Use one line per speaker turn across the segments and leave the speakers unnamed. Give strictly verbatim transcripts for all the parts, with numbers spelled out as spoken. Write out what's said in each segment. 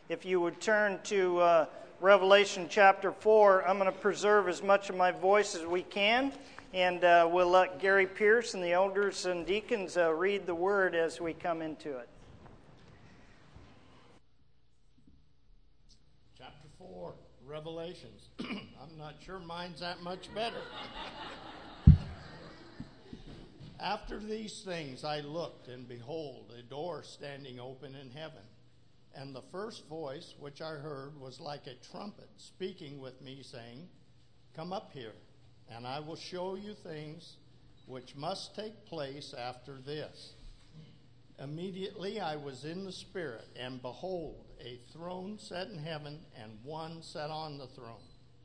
If you would turn to uh, Revelation chapter four, I'm going to preserve as much of my voice as we can, and uh, we'll let Gary Pierce and the elders and deacons uh, read the word as we come into it.
Chapter four, Revelations. I'm not sure mine's that much better. After these things I looked, and behold, a door standing open in heaven. And the first voice which I heard was like a trumpet speaking with me, saying, Come up here, and I will show you things which must take place after this. Immediately I was in the Spirit, and behold, a throne set in heaven, and one sat on the throne.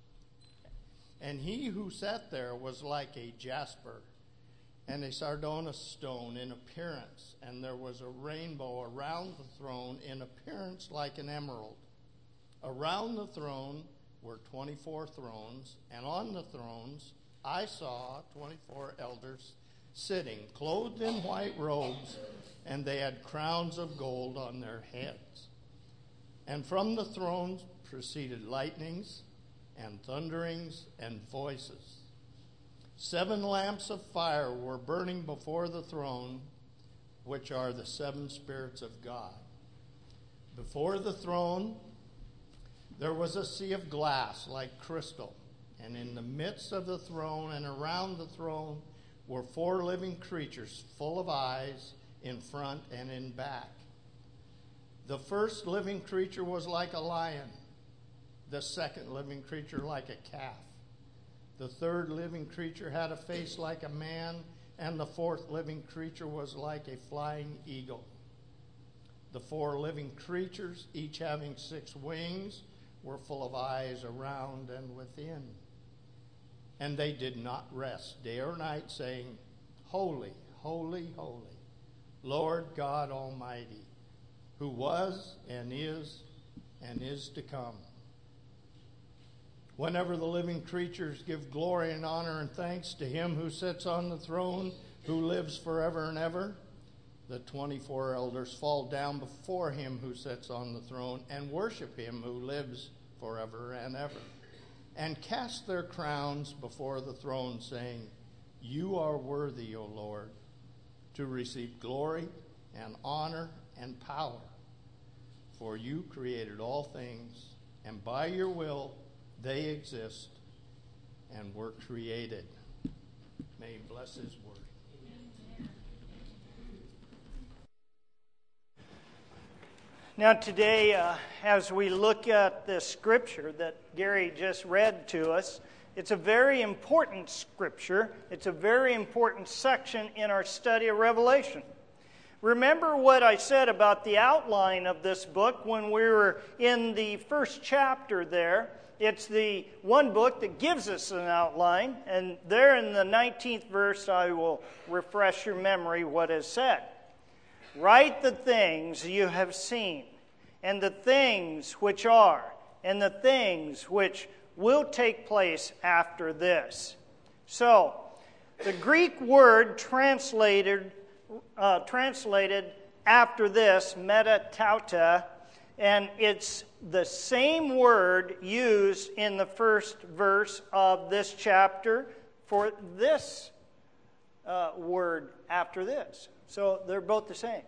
And he who sat there was like a jasper and a sardonyx stone in appearance, and there was a rainbow around the throne in appearance like an emerald. Around the throne were twenty-four thrones, and on the thrones I saw twenty-four elders sitting, clothed in white robes, and they had crowns of gold on their heads. And from the thrones proceeded lightnings and thunderings and voices. Seven lamps of fire were burning before the throne, which are the seven spirits of God. Before the throne there was a sea of glass like crystal, and in the midst of the throne and around the throne were four living creatures full of eyes in front and in back. The first living creature was like a lion, the second living creature like a calf. The third living creature had a face like a man, and the fourth living creature was like a flying eagle. The four living creatures, each having six wings, were full of eyes around and within. And they did not rest day or night, saying, Holy, holy, holy, Lord God Almighty, who was and is and is to come. Whenever the living creatures give glory and honor and thanks to him who sits on the throne, who lives forever and ever, the twenty-four elders fall down before him who sits on the throne and worship him who lives forever and ever, and cast their crowns before the throne, saying, You are worthy, O Lord, to receive glory and honor and power, for you created all things, and by your will they exist and were created. May he bless his word.
Now today, uh, as we look at the scripture that Gary just read to us, it's a very important scripture. It's a very important section in our study of Revelation. Remember what I said about the outline of this book when we were in the first chapter there. It's the one book that gives us an outline, and there in the nineteenth verse I will refresh your memory what is said. Write the things you have seen, and the things which are, and the things which will take place after this. So, the Greek word translated uh, translated after this, metatauta, and it's the same word used in the first verse of this chapter for this uh, word after this. So they're both the same.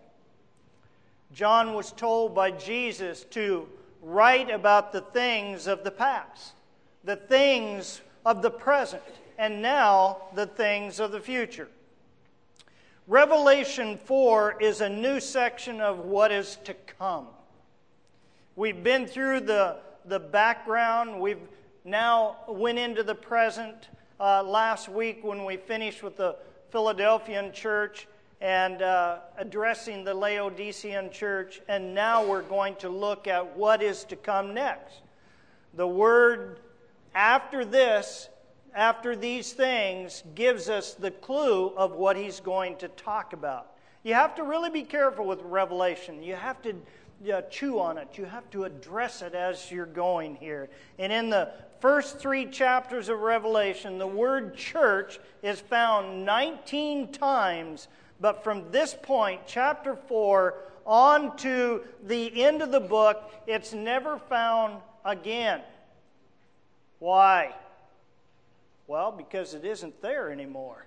John was told by Jesus to write about the things of the past, the things of the present, and now the things of the future. Revelation four is a new section of what is to come. We've been through the, the background. We've now went into the present uh, last week when we finished with the Philadelphian church and uh, addressing the Laodicean church. And now we're going to look at what is to come next. The word after this, after these things, gives us the clue of what he's going to talk about. You have to really be careful with Revelation. You have to Uh, chew on it. You have to address it as you're going here. And in the first three chapters of Revelation, the word church is found nineteen times. But from this point, chapter four, on to the end of the book, it's never found again. Why? Well, because it isn't there anymore.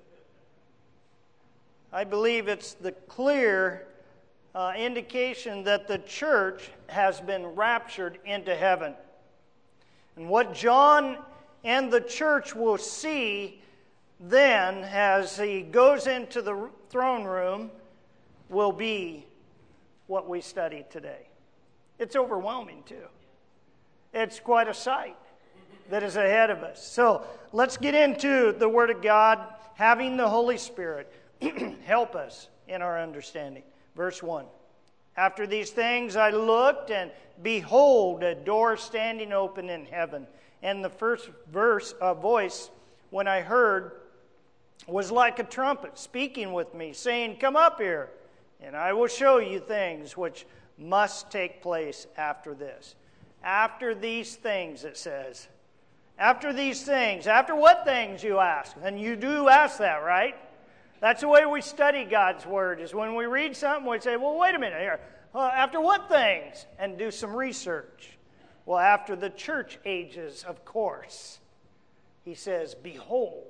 I believe it's the clear uh, indication that the church has been raptured into heaven. And what John and the church will see then as he goes into the throne room will be what we study today. It's overwhelming too. It's quite a sight that is ahead of us. So let's get into the Word of God, having the Holy Spirit help us in our understanding. Verse one. After these things I looked, and behold, a door standing open in heaven. And the first verse, a voice, when I heard, was like a trumpet speaking with me, saying, "Come up here, and I will show you things which must take place after this." After these things, it says. After these things. After what things, you ask? And you do ask that, right? That's the way we study God's Word, is when we read something, we say, well, wait a minute here. Well, after what things? And do some research. Well, after the church ages, of course. He says, behold.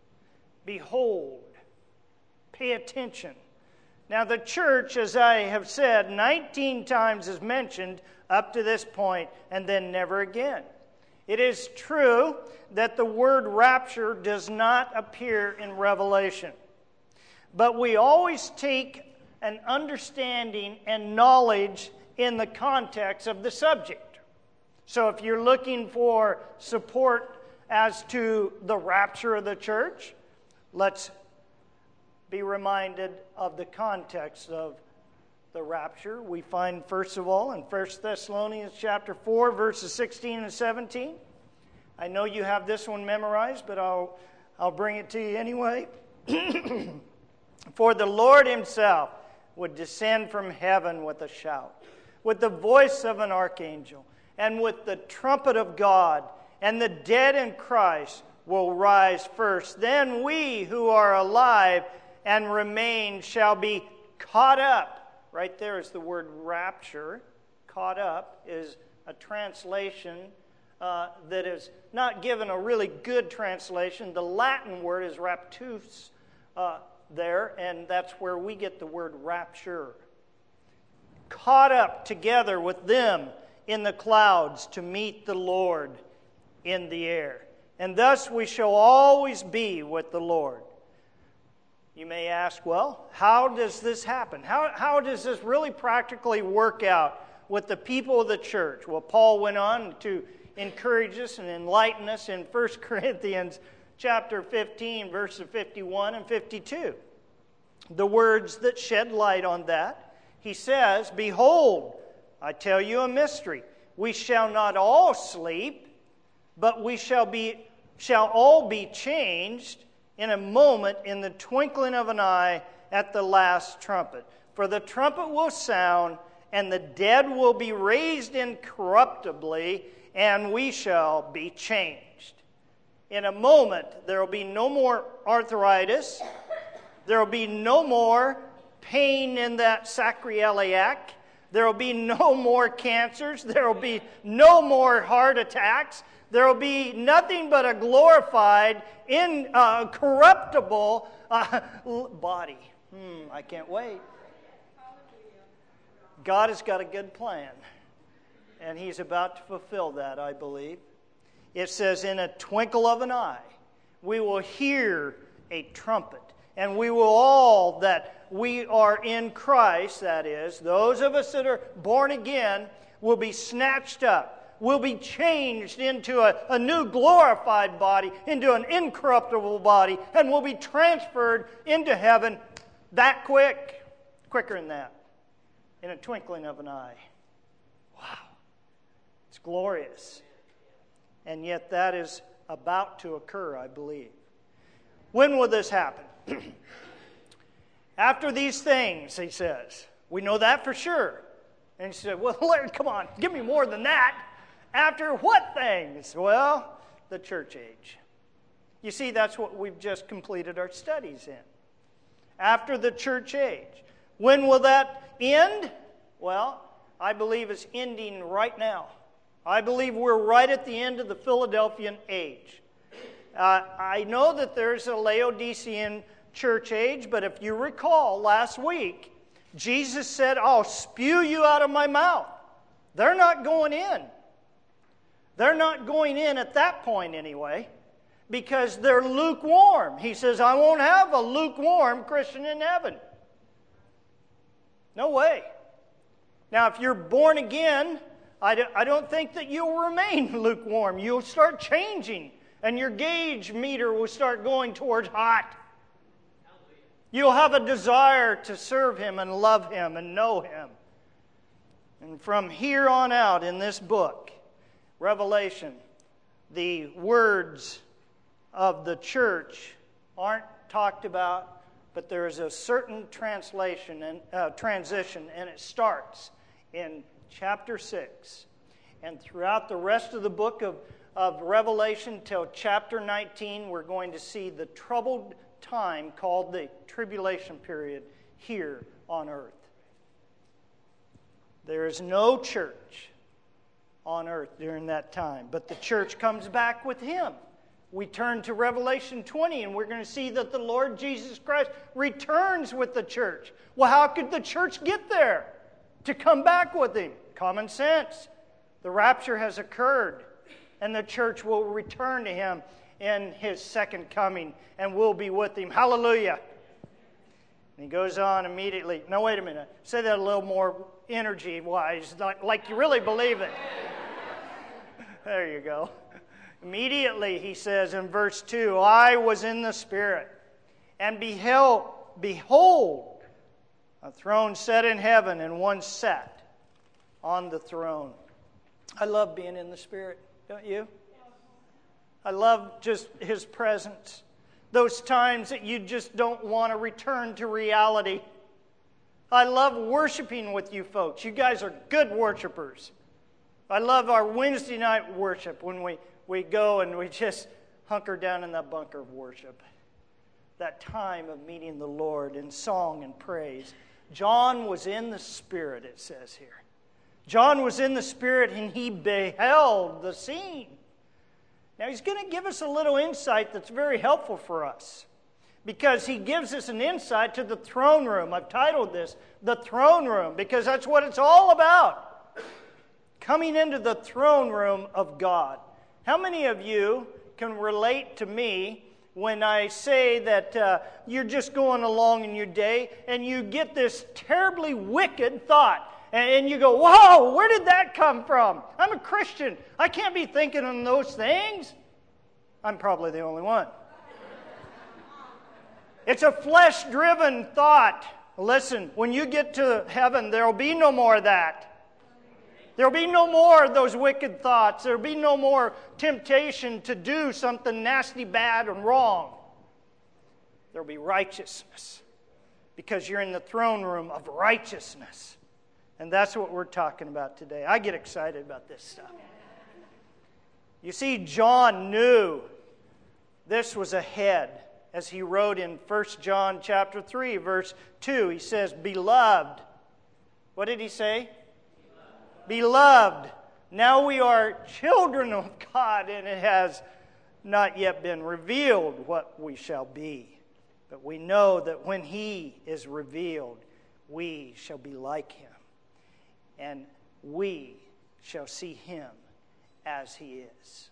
Behold. Pay attention. Now, the church, as I have said, nineteen times is mentioned up to this point, and then never again. It is true that the word rapture does not appear in Revelation. But we always take an understanding and knowledge in the context of the subject. So if you're looking for support as to the rapture of the church, let's be reminded of the context of the rapture. We find, first of all, in First Thessalonians chapter four, verses sixteen and seventeen. I know you have this one memorized, but I'll, I'll bring it to you anyway. For the Lord himself would descend from heaven with a shout, with the voice of an archangel, and with the trumpet of God, and the dead in Christ will rise first. Then we who are alive and remain shall be caught up. Right there is the word rapture. Caught up is a translation uh, that is not given a really good translation. The Latin word is raptus uh, there, and that's where we get the word rapture. Caught up together with them in the clouds to meet the Lord in the air. And thus we shall always be with the Lord. You may ask, well, how does this happen? How, how does this really practically work out with the people of the church? Well, Paul went on to encourage us and enlighten us in First Corinthians chapter fifteen, verses fifty-one and fifty-two. The words that shed light on that. He says, behold, I tell you a mystery. We shall not all sleep, but we shall be shall all be changed in a moment, in the twinkling of an eye, at the last trumpet. For the trumpet will sound, and the dead will be raised incorruptibly, and we shall be changed. In a moment, there will be no more arthritis. There will be no more pain in that sacroiliac. There will be no more cancers. There will be no more heart attacks. There will be nothing but a glorified, incorruptible uh, body. Hmm, I can't wait. God has got a good plan, and He's about to fulfill that, I believe. It says, in a twinkle of an eye, we will hear a trumpet, and we will all that we are in Christ, that is, those of us that are born again, will be snatched up. Will be changed into a, a new glorified body, into an incorruptible body, and will be transferred into heaven that quick, quicker than that, in a twinkling of an eye. Wow. It's glorious. And yet that is about to occur, I believe. When will this happen? After these things, he says. We know that for sure. And he said, well, Larry, come on, give me more than that. After what things? Well, the church age. You see, that's what we've just completed our studies in. After the church age. When will that end? Well, I believe it's ending right now. I believe we're right at the end of the Philadelphian age. Uh, I know that there's a Laodicean church age, but if you recall last week, Jesus said, I'll spew you out of my mouth. They're not going in. They're not going in at that point anyway, because they're lukewarm. He says, I won't have a lukewarm Christian in heaven. No way. Now, if you're born again, I don't think that you'll remain lukewarm. You'll start changing, and your gauge meter will start going towards hot. You'll have a desire to serve Him and love Him and know Him. And from here on out in this book, Revelation, the words of the church aren't talked about, but there is a certain translation and uh, transition, and it starts in chapter six. And throughout the rest of the book of, of Revelation till chapter nineteen, we're going to see the troubled time called the tribulation period here on earth. There is no church on earth during that time, but the church comes back with Him. We turn to Revelation twenty, and we're going to see that the Lord Jesus Christ returns with the church. Well, how could the church get there to come back with Him? Common sense. The rapture has occurred, and the church will return to Him in His second coming, and we'll be with Him. Hallelujah. And he goes on immediately. No, wait a minute. Say that a little more energy-wise, like, like you really believe it. There you go. Immediately, he says in verse two, I was in the Spirit, and beheld, behold, a throne set in heaven, and one sat on the throne. I love being in the Spirit, don't you? I love just His presence. Those times that you just don't want to return to reality. I love worshiping with you folks. You guys are good worshipers. I love our Wednesday night worship when we, we go and we just hunker down in that bunker of worship. That time of meeting the Lord in song and praise. John was in the Spirit, it says here. John was in the Spirit and he beheld the scene. Now he's going to give us a little insight that's very helpful for us, because he gives us an insight to the throne room. I've titled this, The Throne Room, because that's what it's all about. Coming into the throne room of God. How many of you can relate to me when I say that uh, you're just going along in your day and you get this terribly wicked thought? And you go, whoa, where did that come from? I'm a Christian. I can't be thinking on those things. I'm probably the only one. It's a flesh-driven thought. Listen, when you get to heaven, there will be no more of that. There will be no more of those wicked thoughts. There will be no more temptation to do something nasty, bad, and wrong. There will be righteousness, because you're in the throne room of righteousness. And that's what we're talking about today. I get excited about this stuff. You see, John knew this was ahead. As he wrote in First John chapter three, verse two, he says, Beloved. What did he say? Beloved. Beloved. Now we are children of God, and it has not yet been revealed what we shall be. But we know that when He is revealed, we shall be like Him. And we shall see Him as He is.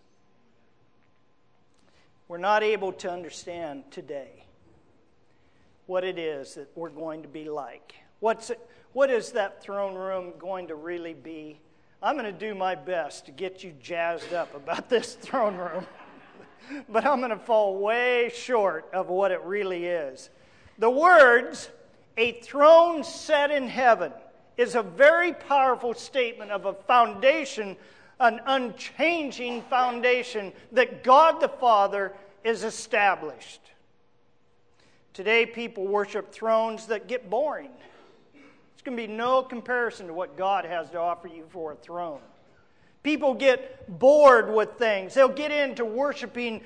We're not able to understand today what it is that we're going to be like. What's it, what is that throne room going to really be? I'm going to do my best to get you jazzed up about this throne room. But I'm going to fall way short of what it really is. The words, a throne set in heaven, is a very powerful statement of a foundation, an unchanging foundation that God the Father is established. Today, people worship thrones that get boring. There's going to be no comparison to what God has to offer you for a throne. People get bored with things. They'll get into worshiping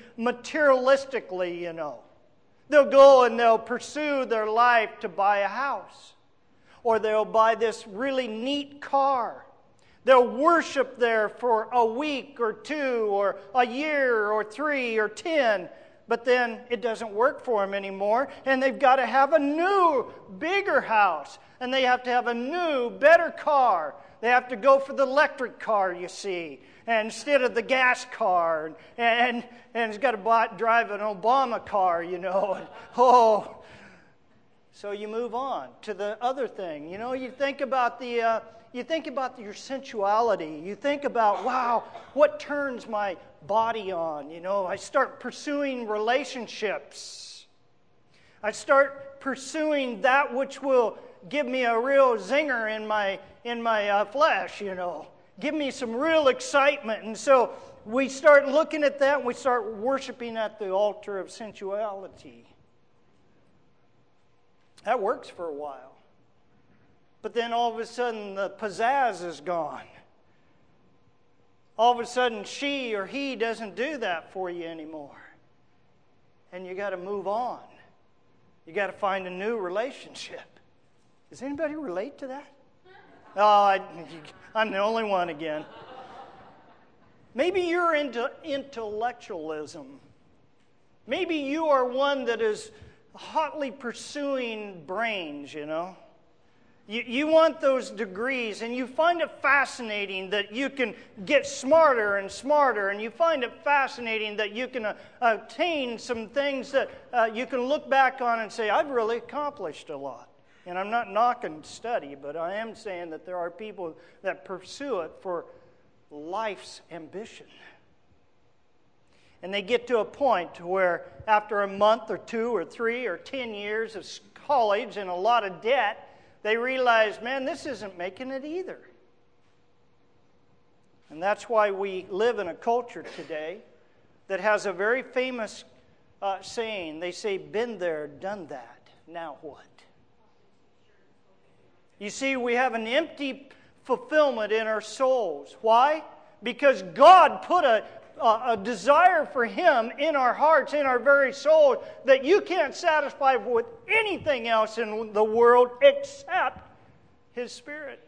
materialistically, you know. They'll go and they'll pursue their life to buy a house. or they'll buy this really neat car. They'll worship there for a week or two or a year or three or ten, but then it doesn't work for them anymore, and they've got to have a new, bigger house, and they have to have a new, better car. They have to go for the electric car, you see, and instead of the gas car, and and, and it's got to buy, drive an Obama car, you know. And, oh, so you move on to the other thing. You know, you think about the uh, you think about your sensuality. You think about, wow, what turns my body on? You know, I start pursuing relationships. I start pursuing that which will give me a real zinger in my in my uh, flesh, you know. Give me some real excitement. And so we start looking at that and we start worshiping at the altar of sensuality. That works for a while. But then all of a sudden the pizzazz is gone. All of a sudden she or he doesn't do that for you anymore. And you got to move on. You got to find a new relationship. Does anybody relate to that? Oh, I, I'm the only one again. Maybe you're into intellectualism. Maybe you are one that is hotly pursuing brains, you know. You, you want those degrees, and you find it fascinating that you can get smarter and smarter, and you find it fascinating that you can uh, obtain some things that uh, you can look back on and say, I've really accomplished a lot. And I'm not knocking study, but I am saying that there are people that pursue it for life's ambition. And they get to a point where after a month or two or three or ten years of college and a lot of debt, they realize, man, this isn't making it either. And that's why we live in a culture today that has a very famous uh, saying. They say, been there, done that, now what? You see, we have an empty fulfillment in our souls. Why? Because God put a, a, a desire for Him in our hearts, in our very soul, that you can't satisfy with anything else in the world except His Spirit.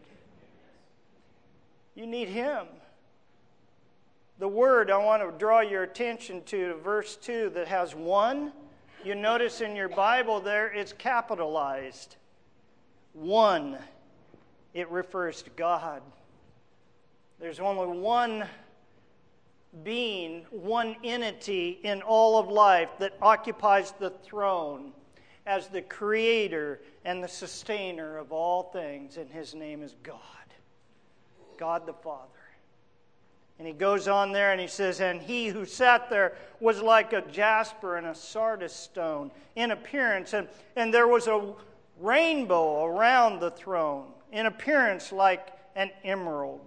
You need Him. The word I want to draw your attention to, verse two, that has one. You notice in your Bible there, it's capitalized. One. It refers to God. There's only one being, one entity in all of life that occupies the throne as the creator and the sustainer of all things, and His name is God. God the Father. And he goes on there and he says, and he who sat there was like a jasper and a sardis stone in appearance, and, and there was a rainbow around the throne, in appearance like an emerald.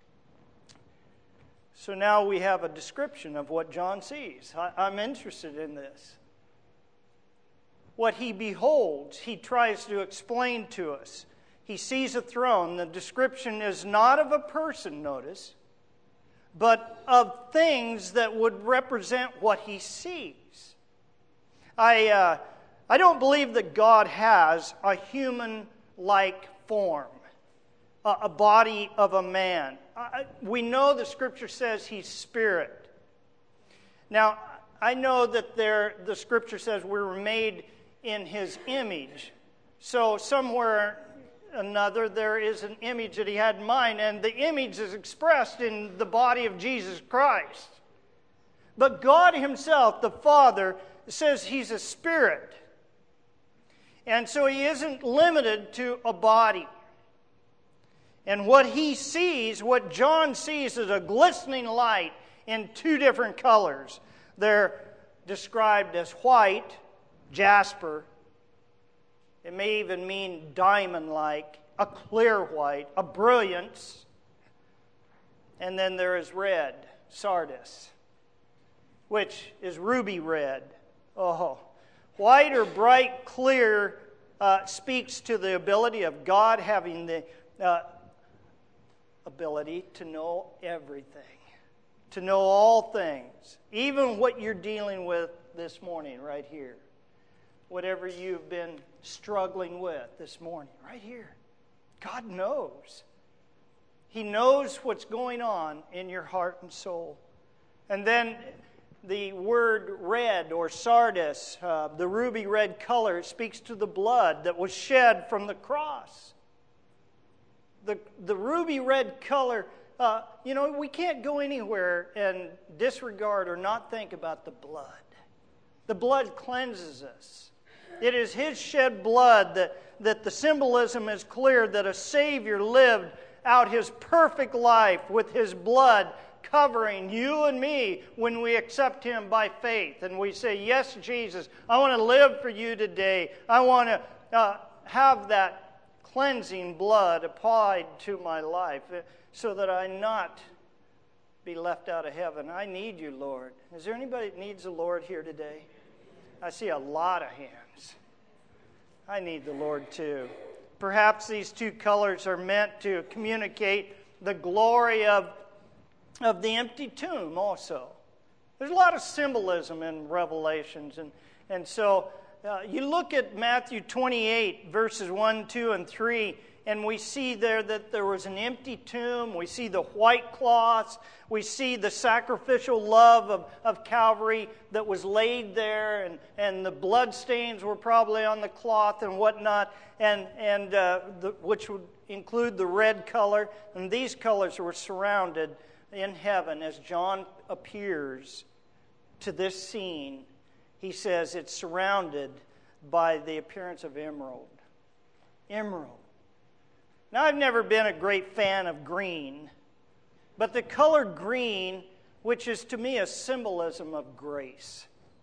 So now we have a description of what John sees. I, I'm interested in this. What he beholds, he tries to explain to us. He sees a throne. The description is not of a person, notice, but of things that would represent what he sees. I, uh, I don't believe that God has a human-like form, a, a body of a man. I, we know the Scripture says He's Spirit. Now, I know that there, the Scripture says we were made in His image. So somewhere another, there is an image that He had in mind, and the image is expressed in the body of Jesus Christ. But God Himself, the Father, says He's a spirit. And so He isn't limited to a body. And what He sees, what John sees, is a glistening light in two different colors. They're described as white, jasper. It may even mean diamond-like, a clear white, a brilliance. And then there is red, sardis, which is ruby red. Oh, white or bright clear uh, speaks to the ability of God having the uh, ability to know everything, to know all things, even what you're dealing with this morning right here. Whatever you've been struggling with this morning, right here. God knows. He knows what's going on in your heart and soul. And then the word red or sardis, uh, the ruby red color, speaks to the blood that was shed from the cross. The, the ruby red color, uh, you know, we can't go anywhere and disregard or not think about the blood. The blood cleanses us. It is His shed blood that, that the symbolism is clear that a Savior lived out His perfect life with His blood covering you and me when we accept Him by faith. And we say, yes, Jesus, I want to live for you today. I want to uh, have that cleansing blood applied to my life so that I not be left out of heaven. I need you, Lord. Is there anybody that needs the Lord here today? I see a lot of hands. I need the Lord too. Perhaps these two colors are meant to communicate the glory of, of the empty tomb also. There's a lot of symbolism in Revelations. And, and so uh, you look at Matthew twenty-eight, verses one, two, and three, and we see there that there was an empty tomb. We see the white cloths. We see the sacrificial love of, of Calvary that was laid there, and, and the blood stains were probably on the cloth and whatnot, and, and uh, the, which would include the red color. And these colors were surrounded in heaven as John appears to this scene. He says it's surrounded by the appearance of emerald. Emerald. Now, I've never been a great fan of green, but the color green, which is to me a symbolism of grace.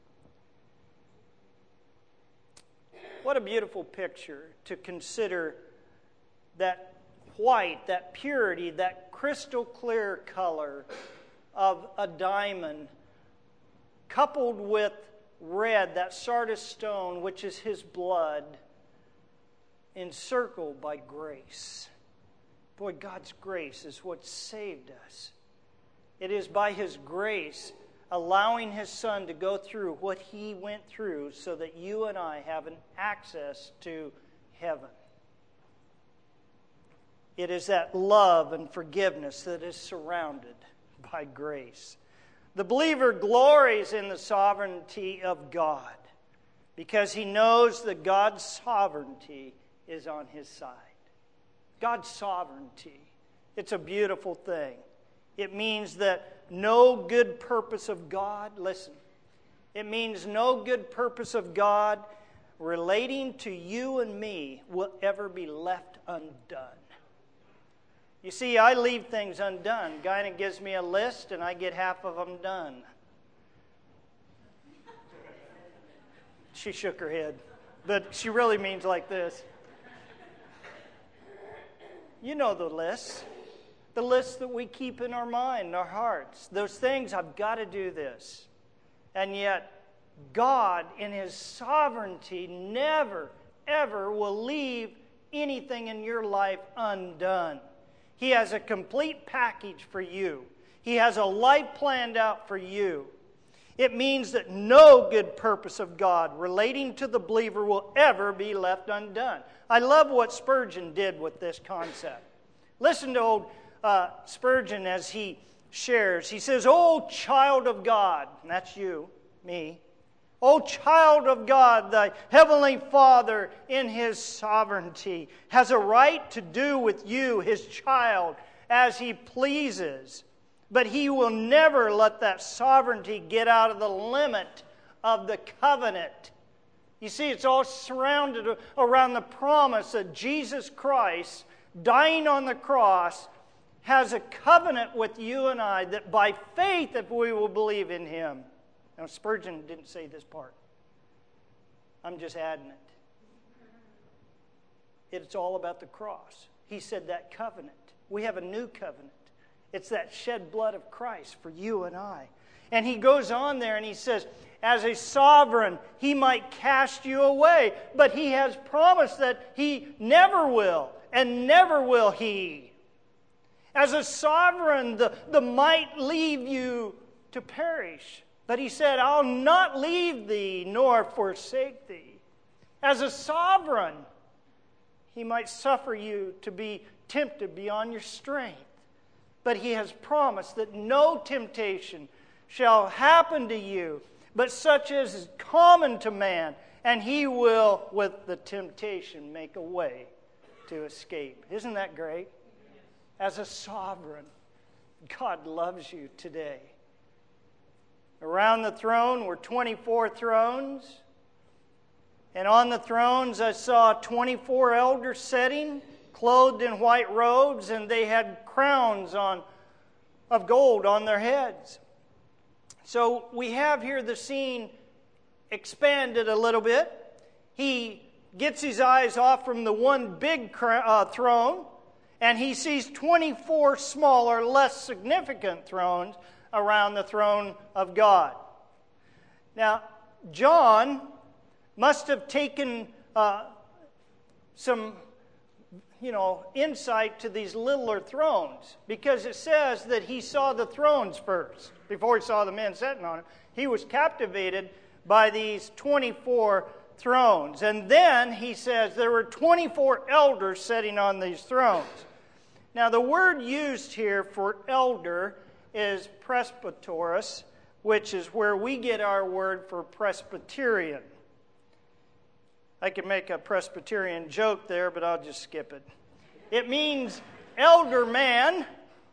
What a beautiful picture to consider that white, that purity, that crystal clear color of a diamond, coupled with red, that sardis stone, which is His blood, encircled by grace. Boy, God's grace is what saved us. It is by His grace, allowing His Son to go through what He went through so that you and I have an access to heaven. It is that love and forgiveness that is surrounded by grace. The believer glories in the sovereignty of God because he knows that God's sovereignty is on his side. God's sovereignty. It's a beautiful thing. It means that no good purpose of God, listen, it means no good purpose of God relating to you and me will ever be left undone. You see, I leave things undone. Guy gives me a list and I get half of them done. She shook her head, but she really means like this. You know the lists. The lists that we keep in our mind, in our hearts. Those things, I've got to do this. And yet, God, in His sovereignty, never, ever will leave anything in your life undone. He has a complete package for you. He has a life planned out for you. It means that no good purpose of God relating to the believer will ever be left undone. I love what Spurgeon did with this concept. Listen to old uh, Spurgeon as he shares. He says, "O child of God," and that's you, me. "O child of God, thy heavenly Father in His sovereignty has a right to do with you, His child, as He pleases. But He will never let that sovereignty get out of the limit of the covenant." You see, it's all surrounded around the promise that Jesus Christ, dying on the cross, has a covenant with you and I that by faith, if we will believe in Him. Now, Spurgeon didn't say this part. I'm just adding it. It's all about the cross. He said that covenant. We have a new covenant. It's that shed blood of Christ for you and I. And he goes on there and he says, as a sovereign, He might cast you away, but He has promised that He never will, and never will He. As a sovereign, the, the might leave you to perish. But He said, I'll not leave thee nor forsake thee. As a sovereign, He might suffer you to be tempted beyond your strength. But He has promised that no temptation shall happen to you, but such as is common to man, and He will, with the temptation, make a way to escape. Isn't that great? As a sovereign, God loves you today. Around the throne were twenty-four thrones, and on the thrones I saw twenty-four elders sitting, clothed in white robes, and they had crowns on of gold on their heads. So we have here the scene expanded a little bit. He gets his eyes off from the one big uh, throne, and he sees twenty-four smaller, less significant thrones around the throne of God. Now, John must have taken uh, some, you know, insight to these littler thrones, because it says that he saw the thrones first before he saw the men sitting on them. He was captivated by these twenty-four thrones. And then he says there were twenty-four elders sitting on these thrones. Now, the word used here for elder is presbyteros, which is where we get our word for Presbyterian. I could make a Presbyterian joke there, but I'll just skip it. It means elder man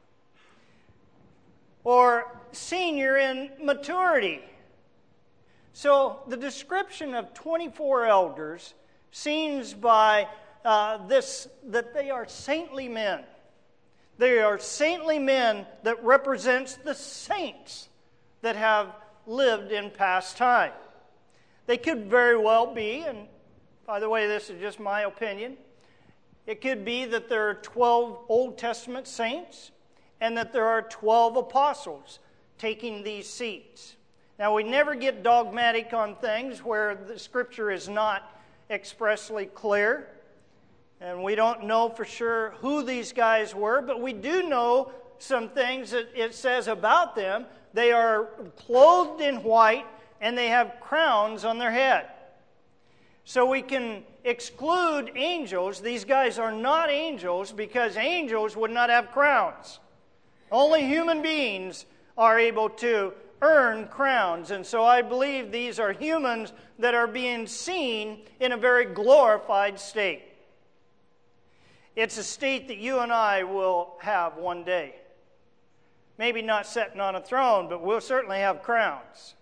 or senior in maturity. So the description of twenty-four elders seems by uh, this that they are saintly men. They are saintly men that represents the saints that have lived in past time. They could very well be, and by the way, this is just my opinion, it could be that there are twelve Old Testament saints and that there are twelve apostles taking these seats. Now, we never get dogmatic on things where the Scripture is not expressly clear, and we don't know for sure who these guys were, but we do know some things that it says about them. They are clothed in white, and they have crowns on their head. So we can exclude angels. These guys are not angels because angels would not have crowns. Only human beings are able to earn crowns. And so I believe these are humans that are being seen in a very glorified state. It's a state that you and I will have one day. Maybe not sitting on a throne, but we'll certainly have crowns.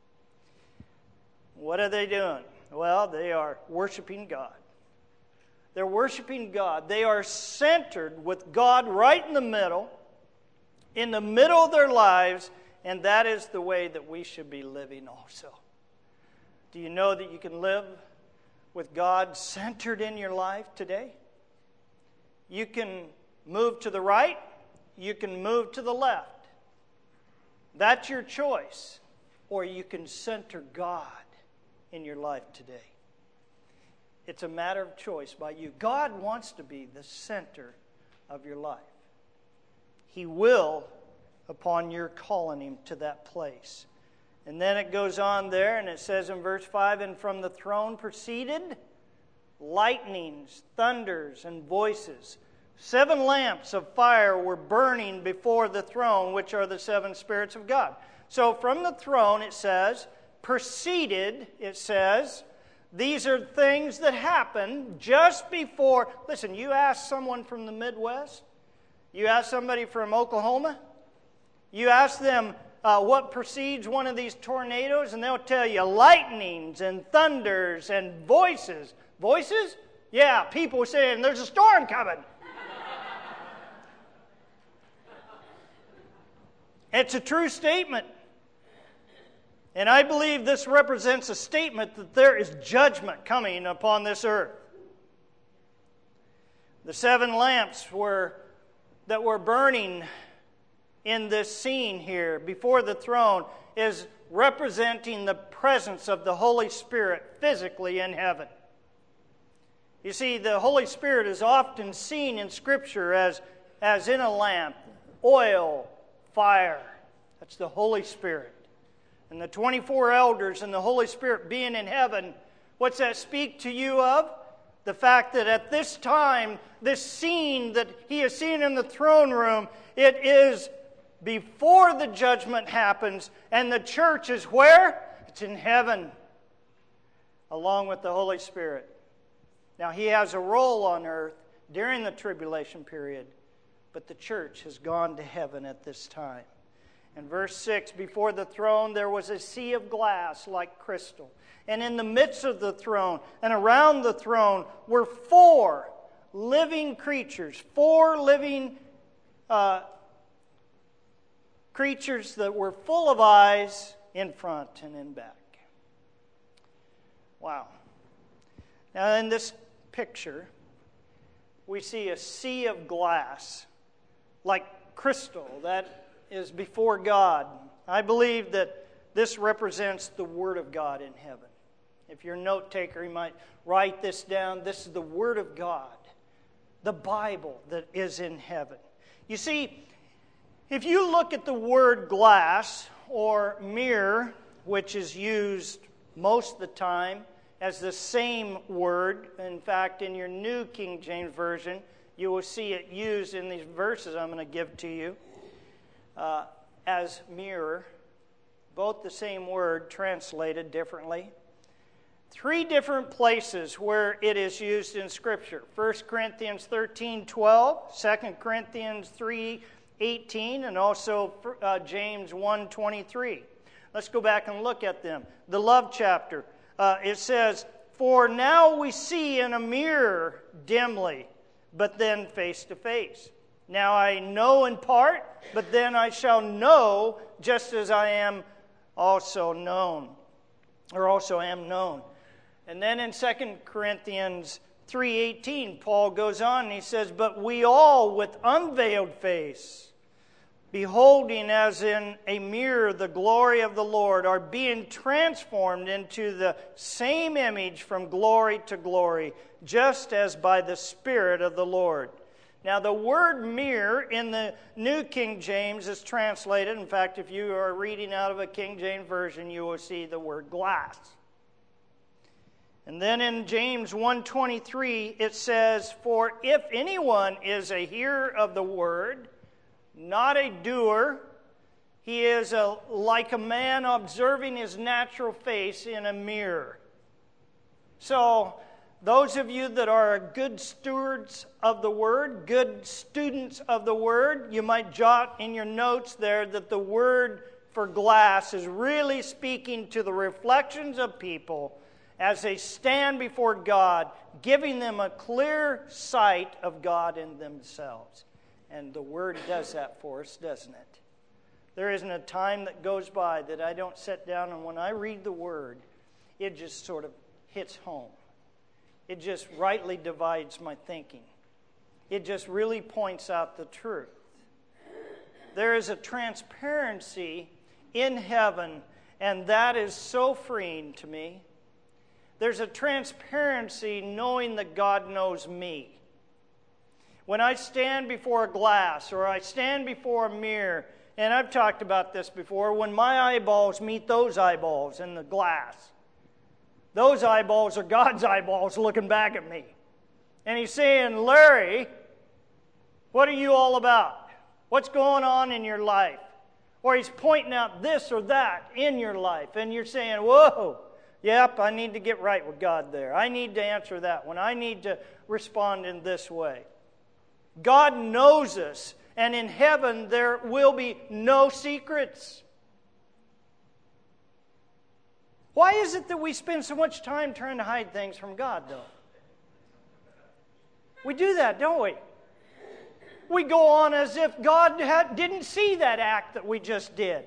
What are they doing? Well, they are worshiping God. They're worshiping God. They are centered with God right in the middle, in the middle of their lives, and that is the way that we should be living also. Do you know that you can live with God centered in your life today? You can move to the right. You can move to the left. That's your choice. Or you can center God in your life today. It's a matter of choice by you. God wants to be the center of your life. He will upon your calling Him to that place. And then it goes on there and it says in verse five, and from the throne proceeded lightnings, thunders, and voices. Seven lamps of fire were burning before the throne, which are the seven spirits of God. So from the throne, it says, proceeded, it says, these are things that happen just before. Listen, you ask someone from the Midwest, you ask somebody from Oklahoma, you ask them uh, what precedes one of these tornadoes, and they'll tell you lightnings and thunders and voices. Voices? Yeah, people saying there's a storm coming. It's a true statement. And I believe this represents a statement that there is judgment coming upon this earth. The seven lamps were that were burning in this scene here before the throne is representing the presence of the Holy Spirit physically in heaven. You see, the Holy Spirit is often seen in Scripture as, as in a lamp, oil, fire. That's the Holy Spirit. And the twenty-four elders and the Holy Spirit being in heaven, what's that speak to you of? The fact that at this time, this scene that he is seen in the throne room, it is before the judgment happens, and the church is where? It's in heaven, along with the Holy Spirit. Now, he has a role on earth during the tribulation period, but the church has gone to heaven at this time. In verse six, before the throne there was a sea of glass like crystal. And in the midst of the throne and around the throne were four living creatures, four living uh, creatures that were full of eyes in front and in back. Wow. Now in this picture, we see a sea of glass like crystal that is before God. I believe that this represents the Word of God in heaven. If you're a note taker, you might write this down. This is the Word of God, the Bible that is in heaven. You see, if you look at the word glass or mirror, which is used most of the time as the same word, in fact, in your New King James Version, you will see it used in these verses I'm going to give to you uh, as mirror, both the same word translated differently. Three different places where it is used in Scripture. First Corinthians thirteen twelve, Second Corinthians three eighteen, and also uh, James one twenty-three. Let's go back and look at them. The love chapter, uh, it says, "For now we see in a mirror dimly, but then face to face. Now I know in part, but then I shall know just as I am also known, or also am known." And then in Second Corinthians three eighteen, Paul goes on and he says, "But we all with unveiled face, beholding as in a mirror the glory of the Lord, are being transformed into the same image from glory to glory, just as by the Spirit of the Lord." Now the word mirror in the New King James is translated. In fact, if you are reading out of a King James Version, you will see the word glass. And then in James one twenty-three, it says, "For if anyone is a hearer of the word, not a doer, he is a, like a man observing his natural face in a mirror." So, those of you that are good stewards of the word, good students of the word, you might jot in your notes there that the word for glass is really speaking to the reflections of people as they stand before God, giving them a clear sight of God in themselves. And the Word does that for us, doesn't it? There isn't a time that goes by that I don't sit down and when I read the Word, it just sort of hits home. It just rightly divides my thinking. It just really points out the truth. There is a transparency in heaven, and that is so freeing to me. There's a transparency knowing that God knows me. When I stand before a glass or I stand before a mirror, and I've talked about this before, when my eyeballs meet those eyeballs in the glass, those eyeballs are God's eyeballs looking back at me. And He's saying, "Larry, what are you all about? What's going on in your life?" Or He's pointing out this or that in your life, and you're saying, "Whoa, yep, I need to get right with God there. I need to answer that one. I need to respond in this way." God knows us, and in heaven there will be no secrets. Why is it that we spend so much time trying to hide things from God, though? We do that, don't we? We go on as if God had, didn't see that act that we just did.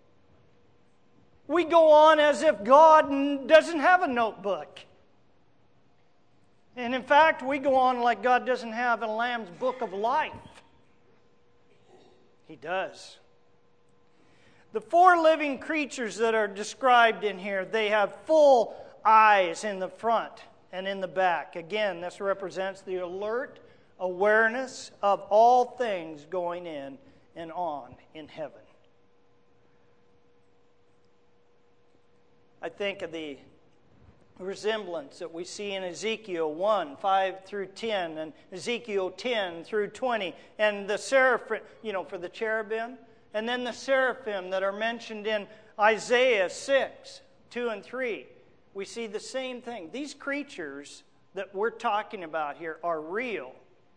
We go on as if God doesn't have a notebook. And in fact, we go on like God doesn't have a Lamb's book of life. He does. The four living creatures that are described in here, they have full eyes in the front and in the back. Again, this represents the alert awareness of all things going in and on in heaven. I think of the resemblance that we see in Ezekiel one, five through ten, and Ezekiel ten through twenty, and the seraphim, you know, for the cherubim, and then the seraphim that are mentioned in Isaiah six, two and three. We see the same thing. These creatures that we're talking about here are real.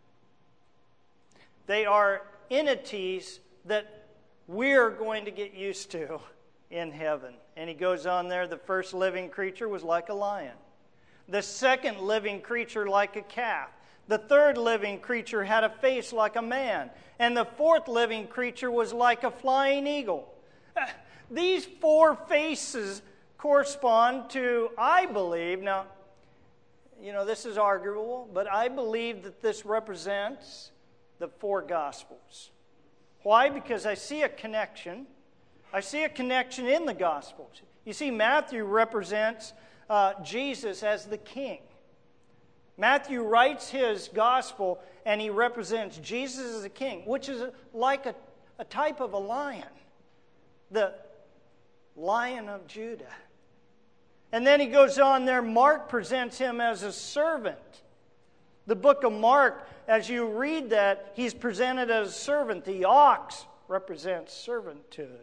They are entities that we're going to get used to in heaven. And he goes on there, the first living creature was like a lion. The second living creature like a calf. The third living creature had a face like a man. And the fourth living creature was like a flying eagle. These four faces correspond to, I believe, now, you know, this is arguable, but I believe that this represents the four Gospels. Why? Because I see a connection. I see a connection in the Gospels. You see, Matthew represents uh, Jesus as the king. Matthew writes his Gospel, and he represents Jesus as the king, which is like a, a type of a lion. The Lion of Judah. And then he goes on there, Mark presents him as a servant. The book of Mark, as you read that, he's presented as a servant. The ox represents servanthood.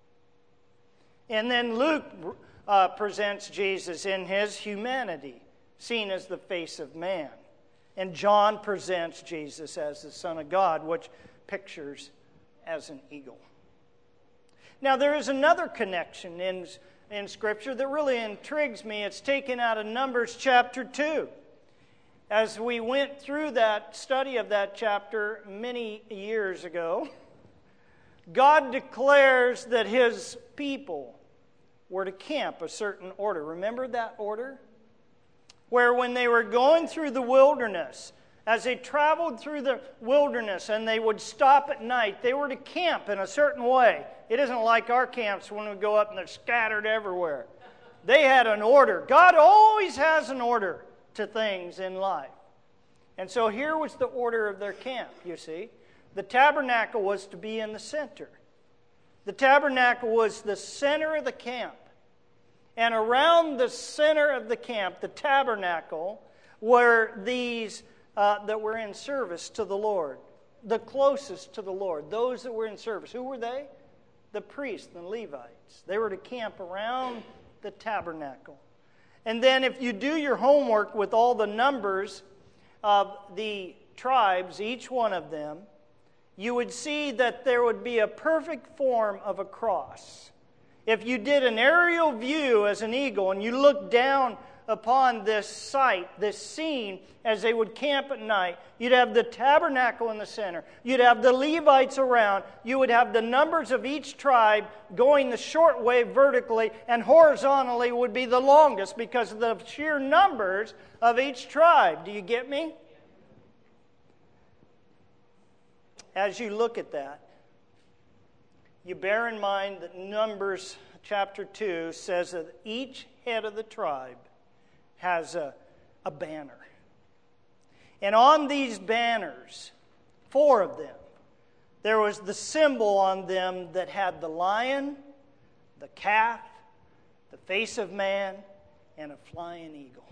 And then Luke uh, presents Jesus in his humanity, seen as the face of man. And John presents Jesus as the Son of God, which pictures as an eagle. Now, there is another connection in, in Scripture that really intrigues me. It's taken out of Numbers chapter two. As we went through that study of that chapter many years ago, God declares that His people were to camp a certain order. Remember that order? Where when they were going through the wilderness, as they traveled through the wilderness and they would stop at night, they were to camp in a certain way. It isn't like our camps when we go up and they're scattered everywhere. They had an order. God always has an order to things in life. And so here was the order of their camp, you see. The tabernacle was to be in the center. The tabernacle was the center of the camp. And around the center of the camp, the tabernacle, were these uh, that were in service to the Lord. The closest to the Lord. Those that were in service. Who were they? The priests and the Levites. They were to camp around the tabernacle. And then if you do your homework with all the numbers of the tribes, each one of them, you would see that there would be a perfect form of a cross. If you did an aerial view as an eagle and you looked down upon this site, this scene, as they would camp at night, you'd have the tabernacle in the center. You'd have the Levites around. You would have the numbers of each tribe going the short way vertically, and horizontally would be the longest because of the sheer numbers of each tribe. Do you get me? As you look at that, you bear in mind that Numbers chapter two says that each head of the tribe has a, a banner. And on these banners, four of them, there was the symbol on them that had the lion, the calf, the face of man, and a flying eagle.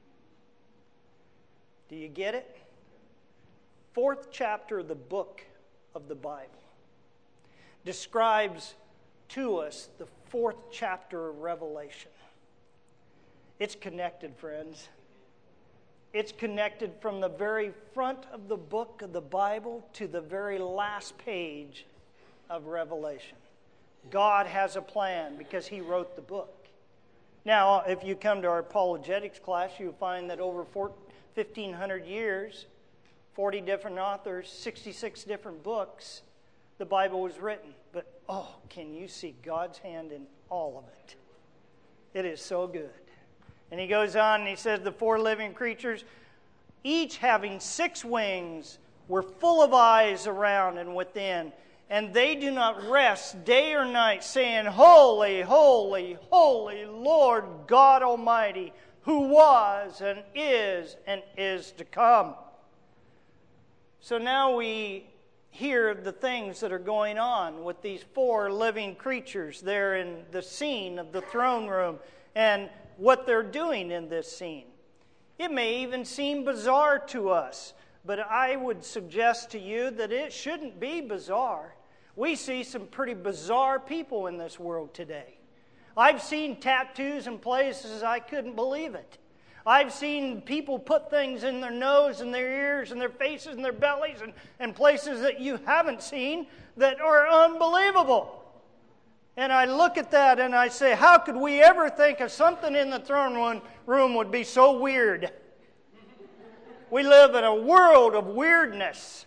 Do you get it? Fourth chapter of the book of the Bible describes to us the fourth chapter of Revelation. It's connected, friends. It's connected from the very front of the book of the Bible to the very last page of Revelation. God has a plan because He wrote the book. Now, if you come to our apologetics class, you'll find that over fifteen hundred years, forty different authors, sixty-six different books, the Bible was written. But, oh, can you see God's hand in all of it? It is so good. And he goes on and he says, the four living creatures, each having six wings, were full of eyes around and within. And they do not rest day or night, saying, Holy, holy, holy Lord God Almighty, who was and is and is to come. So now we hear the things that are going on with these four living creatures there in the scene of the throne room and what they're doing in this scene. It may even seem bizarre to us, but I would suggest to you that it shouldn't be bizarre. We see some pretty bizarre people in this world today. I've seen tattoos in places I couldn't believe it. I've seen people put things in their nose and their ears and their faces and their bellies and, and places that you haven't seen that are unbelievable. And I look at that and I say, how could we ever think of something in the throne room would be so weird? We live in a world of weirdness.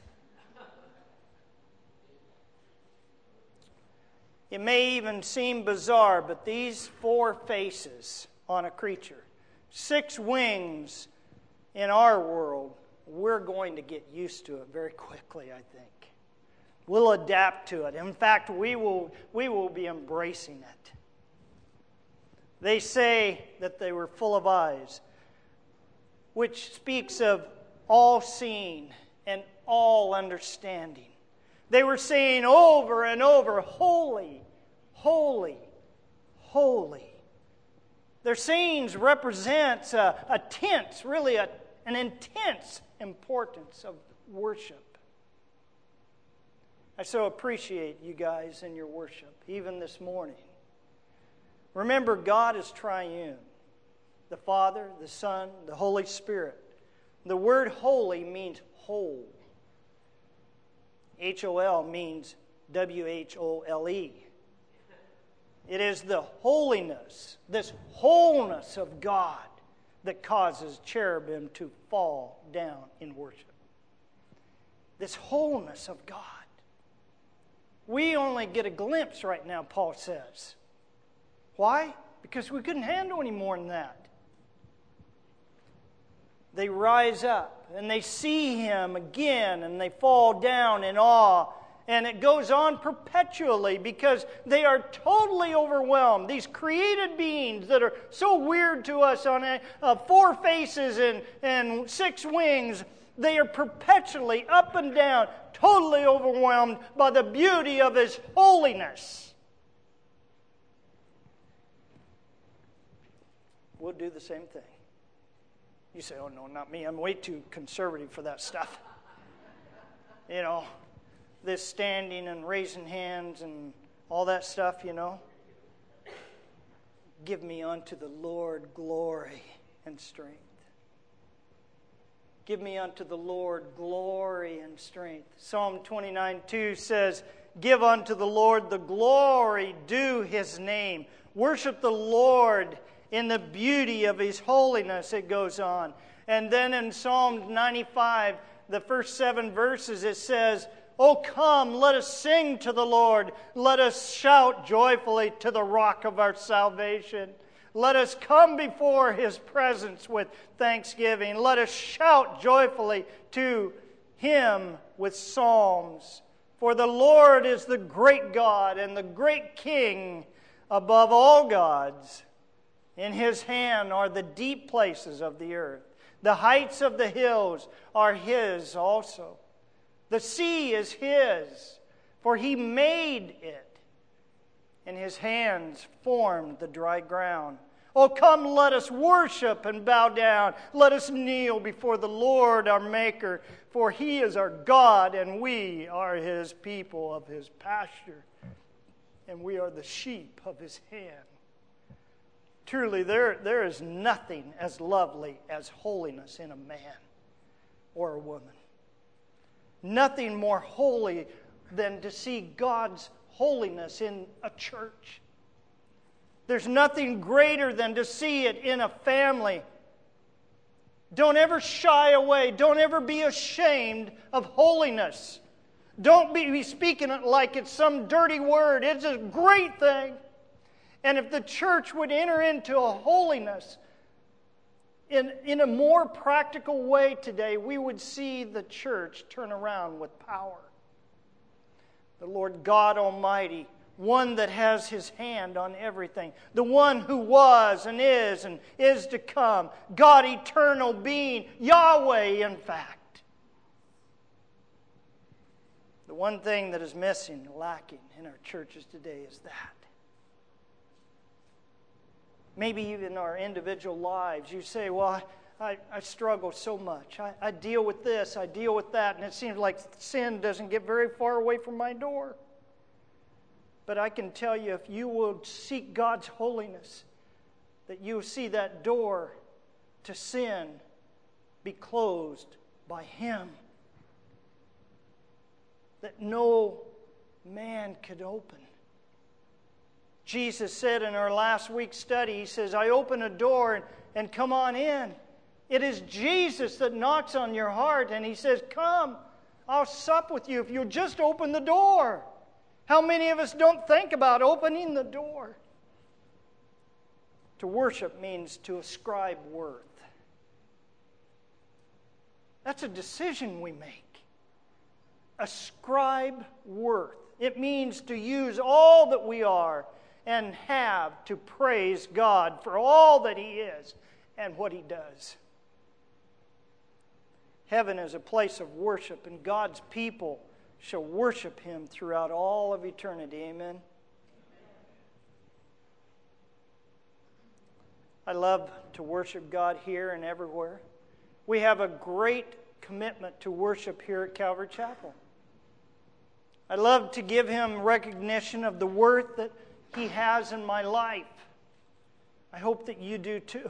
It may even seem bizarre, but these four faces on a creature, six wings in our world, we're going to get used to it very quickly, I think. We'll adapt to it. In fact, we will, we will be embracing it. They say that they were full of eyes, which speaks of all seeing and all understanding. They were saying over and over, holy, holy, holy. Their sayings represents a, a tense, really a, an intense importance of worship. I so appreciate you guys in your worship, even this morning. Remember, God is triune. The Father, the Son, the Holy Spirit. The word holy means whole. H O L means W H O L E. It is the holiness, this wholeness of God that causes cherubim to fall down in worship. This wholeness of God. We only get a glimpse right now, Paul says. Why? Because we couldn't handle any more than that. They rise up and they see Him again and they fall down in awe. And it goes on perpetually because they are totally overwhelmed. These created beings that are so weird to us on a, uh, four faces and, and six wings, they are perpetually up and down, totally overwhelmed by the beauty of His holiness. We'll do the same thing. You say, oh no, not me. I'm way too conservative for that stuff. You know, this standing and raising hands and all that stuff, you know. Give me unto the Lord glory and strength. Give me unto the Lord glory and strength. Psalm twenty-nine two says, give unto the Lord the glory due His name. Worship the Lord in the beauty of His holiness, it goes on. And then in Psalm ninety-five, the first seven verses, it says, oh, come, let us sing to the Lord. Let us shout joyfully to the rock of our salvation. Let us come before His presence with thanksgiving. Let us shout joyfully to Him with psalms. For the Lord is the great God and the great King above all gods. In His hand are the deep places of the earth. The heights of the hills are His also. The sea is His, for He made it. And His hands formed the dry ground. Oh, come, let us worship and bow down. Let us kneel before the Lord our Maker, for He is our God, and we are His people of His pasture, and we are the sheep of His hand. Truly, there, there is nothing as lovely as holiness in a man or a woman. Nothing more holy than to see God's holiness in a church. There's nothing greater than to see it in a family. Don't ever shy away. Don't ever be ashamed of holiness. Don't be speaking it like it's some dirty word. It's a great thing. And if the church would enter into a holiness in, in a more practical way today, we would see the church turn around with power. The Lord God Almighty, one that has His hand on everything, the one who was and is and is to come, God eternal being, Yahweh in fact. The one thing that is missing, lacking in our churches today is that. Maybe even our individual lives. You say, well, I, I, I struggle so much. I, I deal with this, I deal with that, and it seems like sin doesn't get very far away from my door. But I can tell you, if you will seek God's holiness, that you will see that door to sin be closed by Him, that no man could open. Jesus said in our last week's study, He says, I open a door and, and come on in. It is Jesus that knocks on your heart, and He says, come, I'll sup with you if you'll just open the door. How many of us don't think about opening the door? To worship means to ascribe worth. That's a decision we make. Ascribe worth. It means to use all that we are and have to praise God for all that He is and what He does. Heaven is a place of worship, and God's people shall worship Him throughout all of eternity. Amen? I love to worship God here and everywhere. We have a great commitment to worship here at Calvary Chapel. I love to give Him recognition of the worth that He has in my life. I hope that you do too.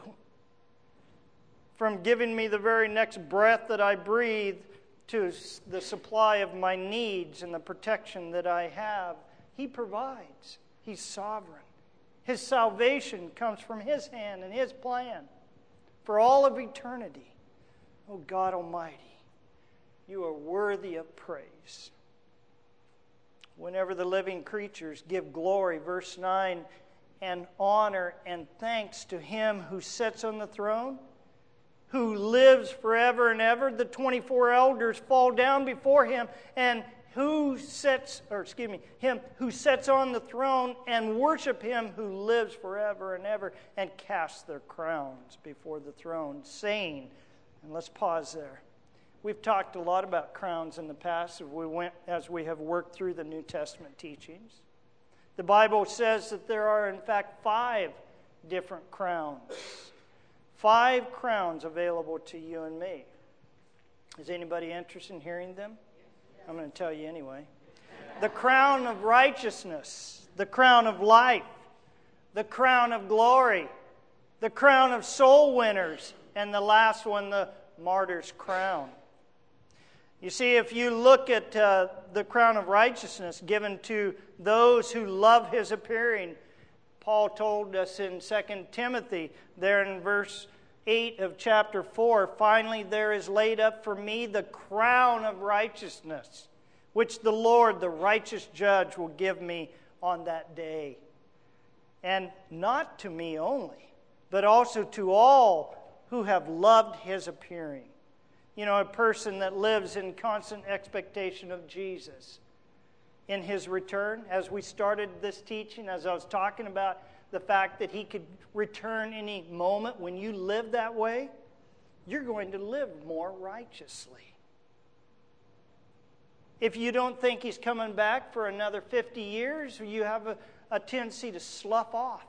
From giving me the very next breath that I breathe to the supply of my needs and the protection that I have, He provides. He's sovereign. His salvation comes from His hand and His plan for all of eternity. Oh God Almighty, You are worthy of praise. Whenever the living creatures give glory, verse nine, and honor and thanks to Him who sits on the throne, who lives forever and ever, the twenty-four elders fall down before Him, and who sits, or excuse me, Him who sits on the throne, and worship Him who lives forever and ever, and cast their crowns before the throne, saying, and let's pause there. We've talked a lot about crowns in the past as we went, as we have worked through the New Testament teachings. The Bible says that there are, in fact, five different crowns. Five crowns available to you and me. Is anybody interested in hearing them? I'm going to tell you anyway. The crown of righteousness, the crown of life, the crown of glory, the crown of soul winners, and the last one, the martyr's crown. You see, if you look at uh, the crown of righteousness given to those who love His appearing, Paul told us in Second Timothy, there in verse eight of chapter four, finally there is laid up for me the crown of righteousness, which the Lord, the righteous judge, will give me on that day. And not to me only, but also to all who have loved His appearing. You know, a person that lives in constant expectation of Jesus in His return. As we started this teaching, as I was talking about the fact that He could return any moment, when you live that way, you're going to live more righteously. If you don't think He's coming back for another fifty years, you have a, a tendency to slough off.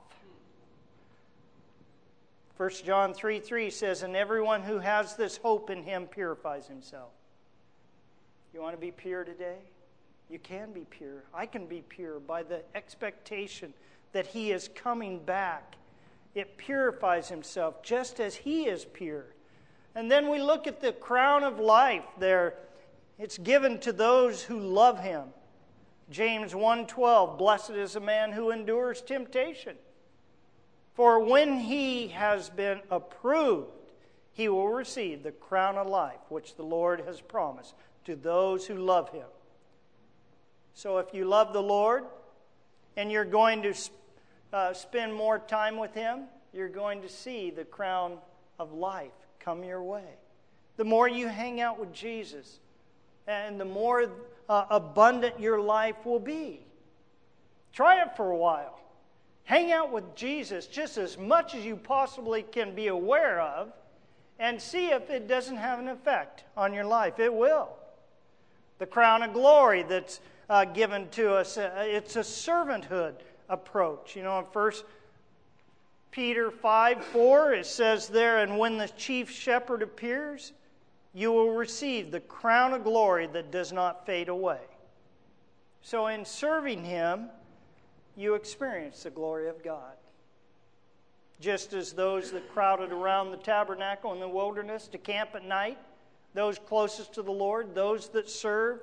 First John three three says, and everyone who has this hope in Him purifies himself. You want to be pure today? You can be pure. I can be pure by the expectation that He is coming back. It purifies Himself just as He is pure. And then we look at the crown of life there. It's given to those who love Him. James one twelve, blessed is the man who endures temptation. For when he has been approved, he will receive the crown of life, which the Lord has promised to those who love Him. So if you love the Lord and you're going to uh, spend more time with Him, you're going to see the crown of life come your way. The more you hang out with Jesus, and the more uh, abundant your life will be. Try it for a while. Hang out with Jesus just as much as you possibly can be aware of, and see if it doesn't have an effect on your life. It will. The crown of glory that's uh, given to us, uh, it's a servanthood approach. You know, in First Peter five four, it says there, and when the chief shepherd appears, you will receive the crown of glory that does not fade away. So in serving Him, you experience the glory of God. Just as those that crowded around the tabernacle in the wilderness to camp at night, those closest to the Lord, those that serve,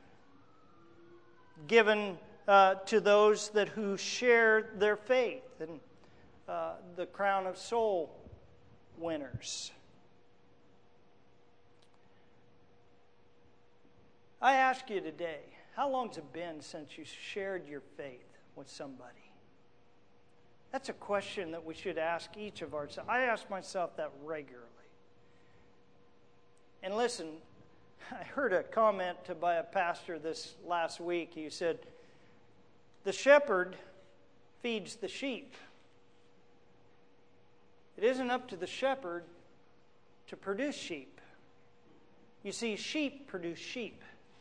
given uh, to those that who share their faith, and uh, the crown of soul winners. I ask you today, how long's it been since you shared your faith with somebody? That's a question that we should ask each of ourselves. I ask myself that regularly. And listen, I heard a comment by a pastor this last week. He said, the shepherd feeds the sheep. It isn't up to the shepherd to produce sheep. You see, sheep produce sheep.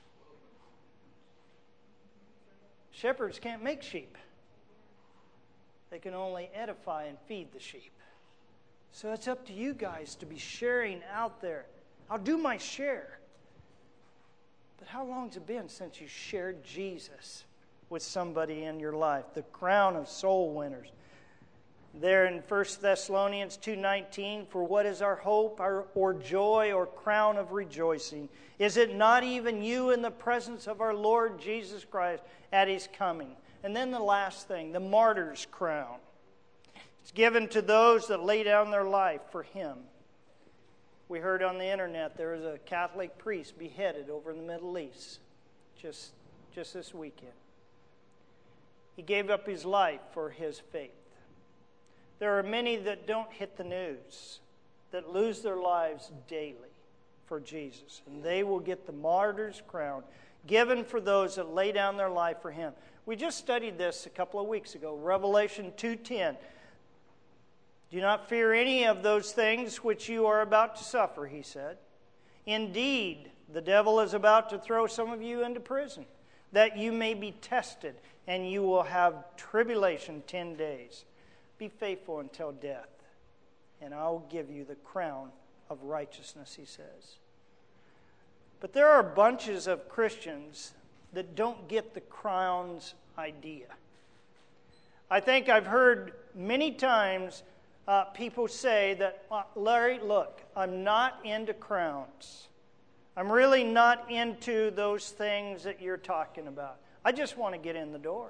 Shepherds can't make sheep. They can only edify and feed the sheep. So it's up to you guys to be sharing out there. I'll do my share. But how long's it been since you shared Jesus with somebody in your life? The crown of soul winners. There in First Thessalonians two nineteen, for what is our hope our, or joy or crown of rejoicing? Is it not even you in the presence of our Lord Jesus Christ at His coming? And then the last thing, the martyr's crown. It's given to those that lay down their life for Him. We heard on the internet there was a Catholic priest beheaded over in the Middle East just, just this weekend. He gave up his life for his faith. There are many that don't hit the news, that lose their lives daily for Jesus. And they will get the martyr's crown given for those that lay down their life for Him. We just studied this a couple of weeks ago, Revelation two ten. Do not fear any of those things which you are about to suffer, He said. Indeed, the devil is about to throw some of you into prison, that you may be tested, and you will have tribulation ten days. Be faithful until death, and I will give you the crown of righteousness, He says. But there are bunches of Christians that don't get the crown's idea. I think I've heard many times uh, people say that, Larry, look, I'm not into crowns. I'm really not into those things that you're talking about. I just want to get in the door.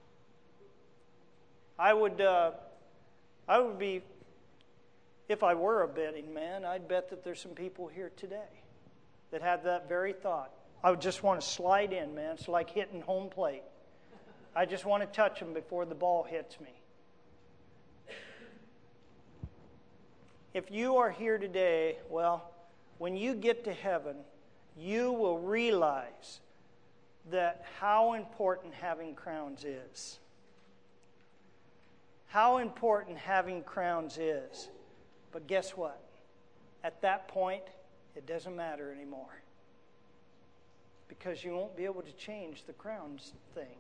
I would, uh, I would be, if I were a betting man, I'd bet that there's some people here today that have that very thought. I would just want to slide in, man. It's like hitting home plate. I just want to touch them before the ball hits me. If you are here today, well, when you get to heaven, you will realize that how important having crowns is. How important having crowns is. But guess what? At that point, it doesn't matter anymore. Because you won't be able to change the crowns thing.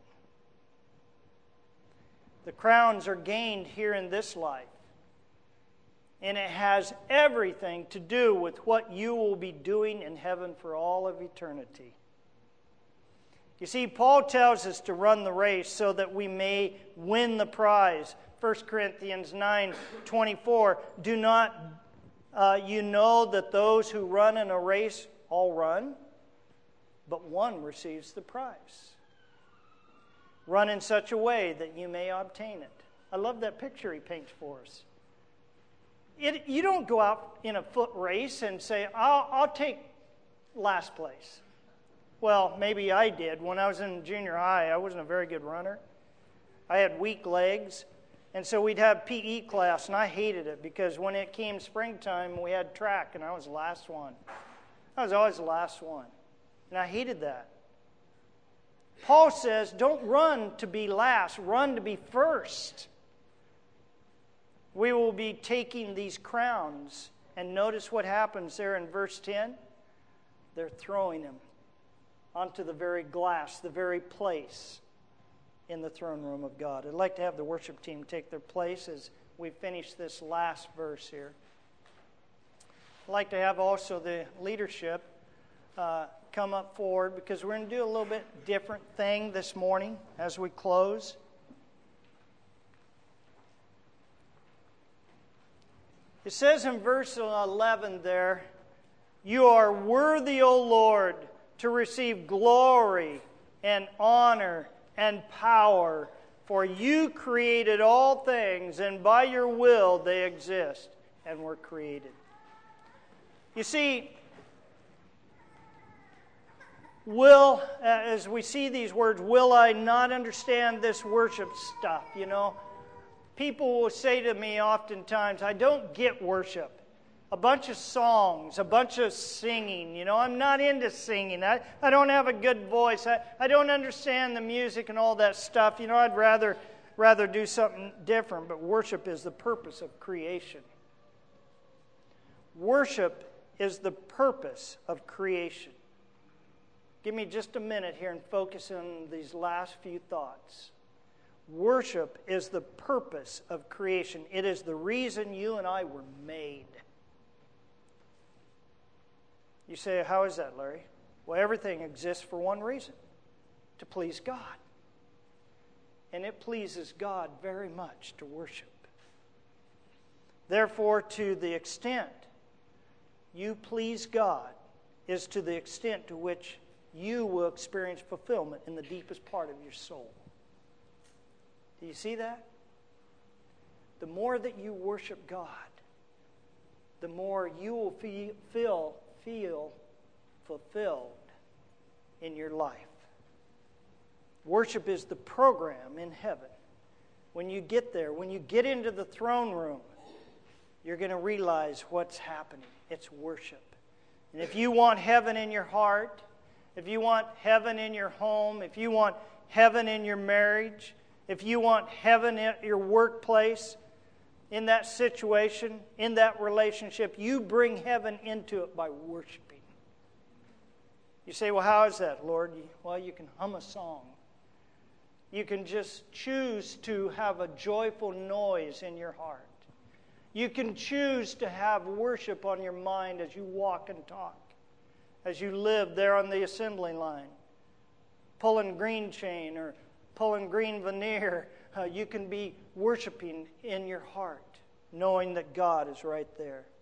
The crowns are gained here in this life. And it has everything to do with what you will be doing in heaven for all of eternity. You see, Paul tells us to run the race so that we may win the prize. First Corinthians nine twenty-four, do not uh, you know that those who run in a race all run, but one receives the prize. Run in such a way that you may obtain it. I love that picture he paints for us. It, you don't go out in a foot race and say, I'll, I'll take last place. Well, maybe I did. When I was in junior high, I wasn't a very good runner. I had weak legs. And so we'd have P E class, and I hated it because when it came springtime, we had track, and I was the last one. I was always the last one. And I hated that. Paul says, don't run to be last, run to be first. We will be taking these crowns, and notice what happens there in verse ten. They're throwing them onto the very glass, the very place in the throne room of God. I'd like to have the worship team take their place as we finish this last verse here. I'd like to have also the leadership uh, come up forward because we're going to do a little bit different thing this morning as we close. It says in verse eleven there, "You are worthy, O Lord, to receive glory and honor and power, for you created all things, and by your will they exist and were created." You see, will, as we see these words, will I not understand this worship stuff, you know? People will say to me oftentimes, I don't get worship. A bunch of songs, a bunch of singing. You know, I'm not into singing. I, I don't have a good voice. I, I don't understand the music and all that stuff. You know, I'd rather, rather do something different. But worship is the purpose of creation. Worship is the purpose of creation. Give me just a minute here and focus on these last few thoughts. Worship is the purpose of creation. It is the reason you and I were made. You say, how is that, Larry? Well, everything exists for one reason, to please God. And it pleases God very much to worship. Therefore, to the extent you please God is to the extent to which you will experience fulfillment in the deepest part of your soul. Do you see that? The more that you worship God, the more you will feel, feel, feel fulfilled in your life. Worship is the program in heaven. When you get there, when you get into the throne room, you're going to realize what's happening. It's worship. And if you want heaven in your heart, if you want heaven in your home, if you want heaven in your marriage, if you want heaven at your workplace, in that situation, in that relationship, you bring heaven into it by worshiping. You say, well, how is that, Lord? Well, you can hum a song. You can just choose to have a joyful noise in your heart. You can choose to have worship on your mind as you walk and talk, as you live there on the assembly line, pulling green chain or pulling green veneer. Uh, you can be worshiping in your heart, knowing that God is right there.